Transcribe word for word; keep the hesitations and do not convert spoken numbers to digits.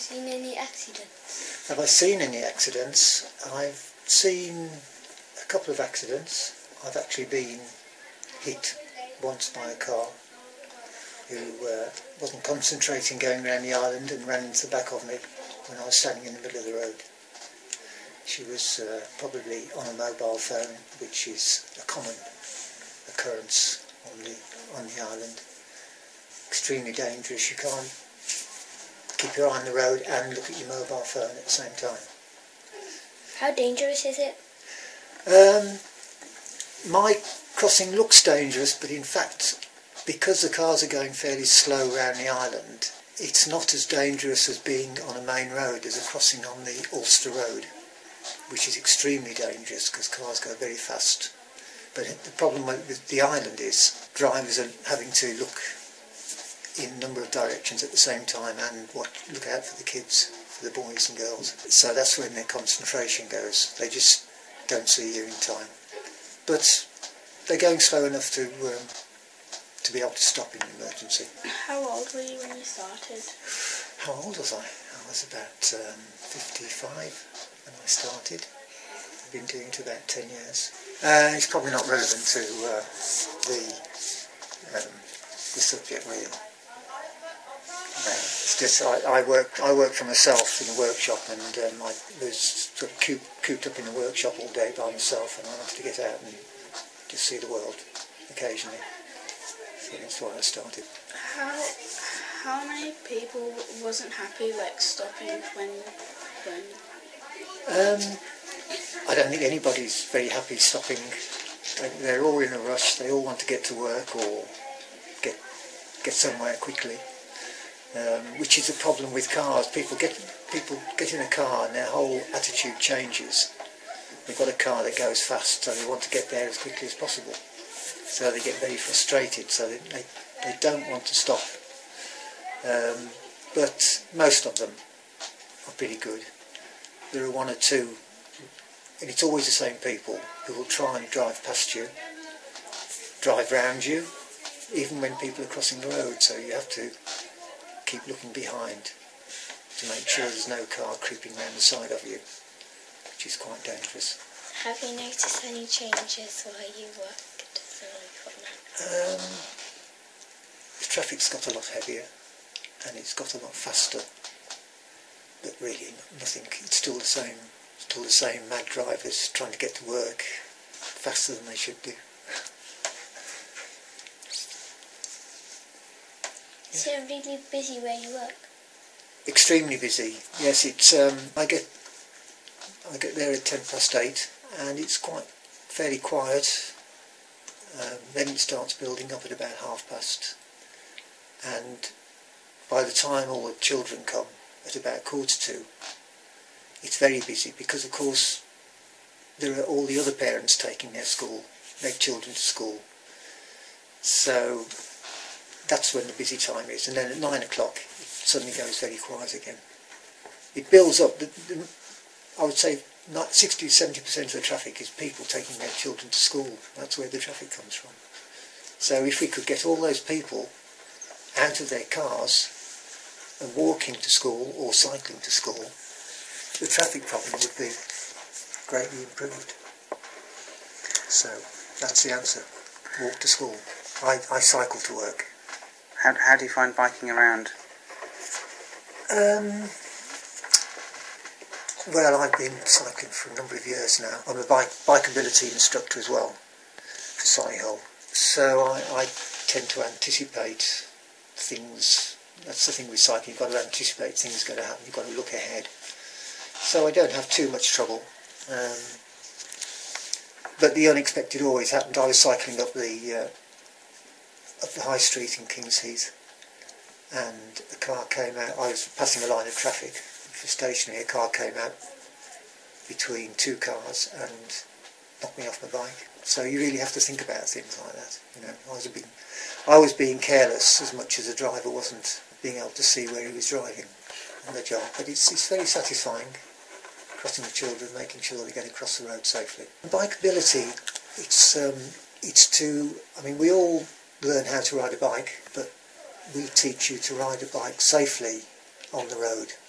seen any accidents? Have I seen any accidents? I've seen a couple of accidents. I've actually been hit once by a car who uh, wasn't concentrating going around the island and ran into the back of me when I was standing in the middle of the road. She was uh, probably on a mobile phone, which is a common occurrence on the on the island. Extremely dangerous. You can't keep your eye on the road and look at your mobile phone at the same time. How dangerous is it? Um, my crossing looks dangerous, but in fact, because the cars are going fairly slow around the island, it's not as dangerous as being on a main road as a crossing on the Ulster Road, which is extremely dangerous because cars go very fast. But the problem with the island is drivers are having to look in a number of directions at the same time and what, look out for the kids, for the boys and girls. So that's when their concentration goes. They just don't see you in time. But they're going slow enough to um, to be able to stop in an emergency. How old were you when you started? How old was I? I was about um, fifty-five when I started. I've been doing it about ten years. Uh, it's probably not relevant to uh, the um, the subject really. Uh, it's just I, I work I work for myself in a workshop, and um, I was sort of cooped, cooped up in a workshop all day by myself, and I wanted to get out and just see the world occasionally. So that's why I started. How how many people wasn't happy like stopping when when? Um, I don't think anybody's very happy stopping. They're all in a rush. They all want to get to work or get get somewhere quickly. Um, which is a problem with cars. People get people get in a car and their whole attitude changes. They've got a car that goes fast, so they want to get there as quickly as possible. So they get very frustrated, so they, they, they don't want to stop. Um, but most of them are pretty good. There are one or two, and it's always the same people, who will try and drive past you, drive round you, even when people are crossing the road, so you have to keep looking behind to make sure there's no car creeping round the side of you, which is quite dangerous. Have you noticed any changes while you worked as a footman? Um, the traffic's got a lot heavier and it's got a lot faster, but really nothing. It's still the same. Still the same mad drivers trying to get to work faster than they should do. Is it really busy where you work? Extremely busy. Yes, it's. Um, I get. I get there at ten past eight, and it's quite fairly quiet. Um, then it starts building up at about half past, and by the time all the children come at about quarter to, it's very busy because, of course, there are all the other parents taking their school, their children to school. So that's when the busy time is, and then at nine o'clock it suddenly goes very quiet again. It builds up. The, the, I would say sixty to seventy percent of the traffic is people taking their children to school. That's where the traffic comes from. So if we could get all those people out of their cars and walking to school or cycling to school, the traffic problem would be greatly improved. So that's the answer. Walk to school. I, I cycle to work. How, how do you find biking around? Um, well, I've been cycling for a number of years now. I'm a bike bikeability instructor as well for Solihull. So I, I tend to anticipate things. That's the thing with cycling. You've got to anticipate things going to happen. You've got to look ahead. So I don't have too much trouble. Um, but the unexpected always happened. I was cycling up the uh, up the high street in Kings Heath, and a car came out. I was passing a line of traffic, which was stationary. A car came out between two cars and knocked me off my bike. So you really have to think about things like that. You know, I was being, I was being careless as much as the driver wasn't being able to see where he was driving on the job. But it's it's very satisfying, crossing the children, making sure they get across the road safely. Bikeability, it's um, it's to. I mean, we all learn how to ride a bike, but we teach you to ride a bike safely on the road.